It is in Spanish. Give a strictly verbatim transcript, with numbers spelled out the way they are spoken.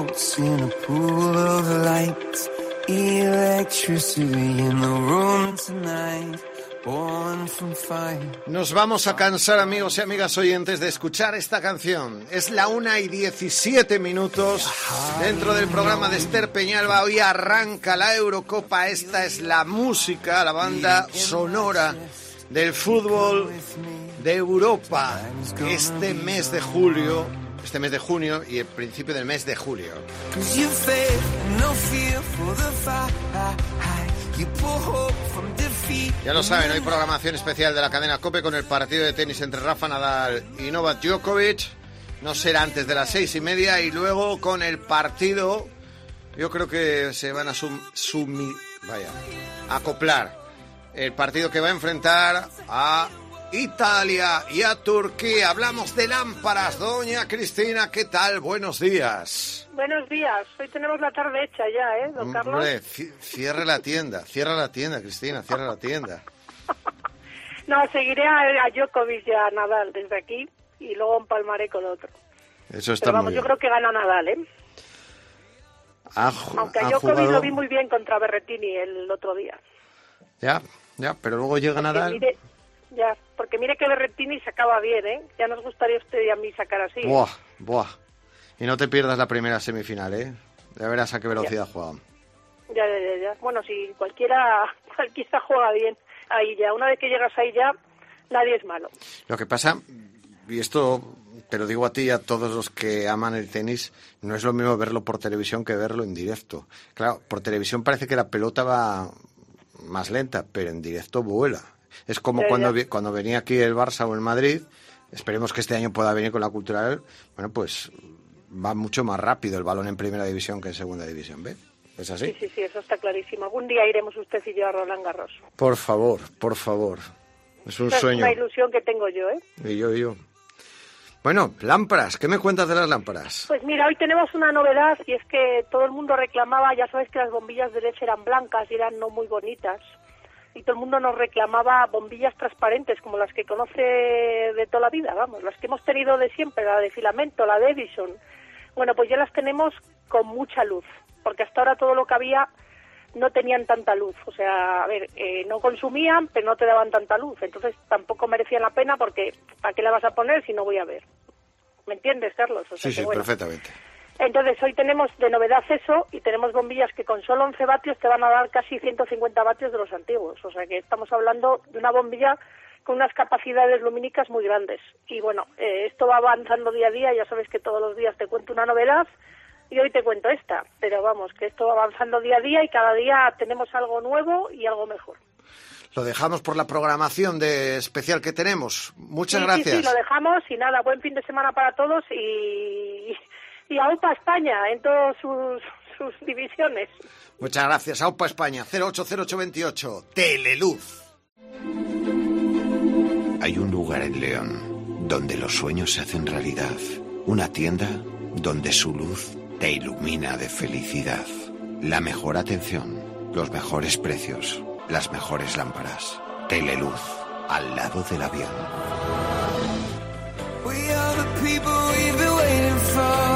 floats in a pool of light. Electricity in the room tonight. Nos vamos a cansar, amigos y amigas oyentes, de escuchar esta canción. Es la una y diecisiete minutos dentro del programa de Esther Peñalba. Hoy arranca la Eurocopa. Esta es la música, la banda sonora del fútbol de Europa. Este mes de julio, este mes de junio y el principio del mes de julio. Ya lo saben, hoy programación especial de la cadena COPE con el partido de tenis entre Rafa Nadal y Novak Djokovic. No será antes de las seis y media y luego con el partido, yo creo que se van a sum, sumi, vaya, acoplar el partido que va a enfrentar a Italia y a Turquía. Hablamos de lámparas. Doña Cristina, ¿qué tal? Buenos días. Buenos días. Hoy tenemos la tarde hecha ya, ¿eh, don Carlos? Hombre, cierre la tienda, cierra la tienda, Cristina, cierra la tienda. No, seguiré a, a Djokovic y a Nadal desde aquí y luego empalmaré con otro. Eso está Pero vamos, muy bien. yo creo que gana Nadal, ¿eh? Ha, Aunque a ha Djokovic jugado... lo vi muy bien contra Berrettini el otro día. Ya, ya, pero luego llega Porque Nadal... Mire, ya, porque mire que Berrettini sacaba bien, ¿eh? Ya nos gustaría a usted y a mí sacar así. ¿eh? Buah, buah. Y no te pierdas la primera semifinal, ¿eh? Ya verás a qué velocidad juegan. Ya, ya, ya, ya. Bueno, si cualquiera, cualquiera juega bien ahí ya. Una vez que llegas ahí ya, nadie es malo. Lo que pasa, y esto te lo digo a ti y a todos los que aman el tenis, no es lo mismo verlo por televisión que verlo en directo. Claro, por televisión parece que la pelota va más lenta, pero en directo vuela. Es como ya, cuando, ya. cuando venía aquí el Barça o el Madrid, esperemos que este año pueda venir con la Cultural, bueno, pues va mucho más rápido el balón en primera división que en segunda división, ¿ve? ¿Es así? Sí, sí, sí, eso está clarísimo. Algún día iremos usted y yo a Roland Garros. Por favor, por favor. Es un Esa sueño. Es una ilusión que tengo yo, ¿eh? Y yo, y yo. Bueno, lámparas, ¿qué me cuentas de las lámparas? Pues mira, hoy tenemos una novedad y es que todo el mundo reclamaba, ya sabes que las bombillas de L E D eran blancas y eran no muy bonitas. Y todo el mundo nos reclamaba bombillas transparentes, como las que conoce de toda la vida, vamos, las que hemos tenido de siempre, la de filamento, la de Edison. Bueno, pues ya las tenemos con mucha luz, porque hasta ahora todo lo que había no tenían tanta luz. O sea, a ver, eh, no consumían, pero no te daban tanta luz. Entonces tampoco merecían la pena porque ¿para qué la vas a poner si no voy a ver? ¿Me entiendes, Carlos? O sea, Sí, que, sí, bueno. perfectamente. Entonces hoy tenemos de novedad eso y tenemos bombillas que con solo once vatios te van a dar casi ciento cincuenta vatios de los antiguos. O sea que estamos hablando de una bombilla con unas capacidades lumínicas muy grandes. Y bueno, eh, esto va avanzando día a día, ya sabes que todos los días te cuento una novedad y hoy te cuento esta. Pero vamos, que esto va avanzando día a día y cada día tenemos algo nuevo y algo mejor. Lo dejamos por la programación de especial que tenemos. Muchas sí, gracias. Sí, sí, lo dejamos y nada, buen fin de semana para todos y... Y AUPA España en todas sus, sus divisiones. Muchas gracias. AUPA España, cero ocho cero ocho veintiocho. Teleluz. Hay un lugar en León donde los sueños se hacen realidad. Una tienda donde su luz te ilumina de felicidad. La mejor atención, los mejores precios, las mejores lámparas. Teleluz, al lado del avión. We are the people we've been waiting for.